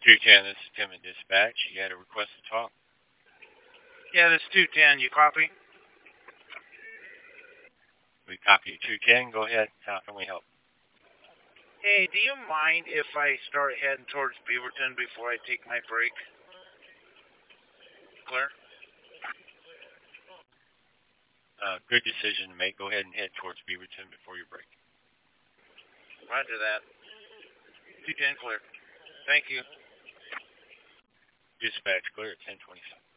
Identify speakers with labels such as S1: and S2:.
S1: 210, this is Tim at Dispatch. You had a request to talk.
S2: Yeah, this 210, you copy?
S1: We copy 210. Go ahead. How can we help?
S2: Hey, do you mind if I start heading towards Beaverton before I take my break? Clear?
S1: Good decision to make. Go ahead and head towards Beaverton before your break.
S2: Roger that. 210 clear. Thank you.
S1: Dispatch clear at 1027.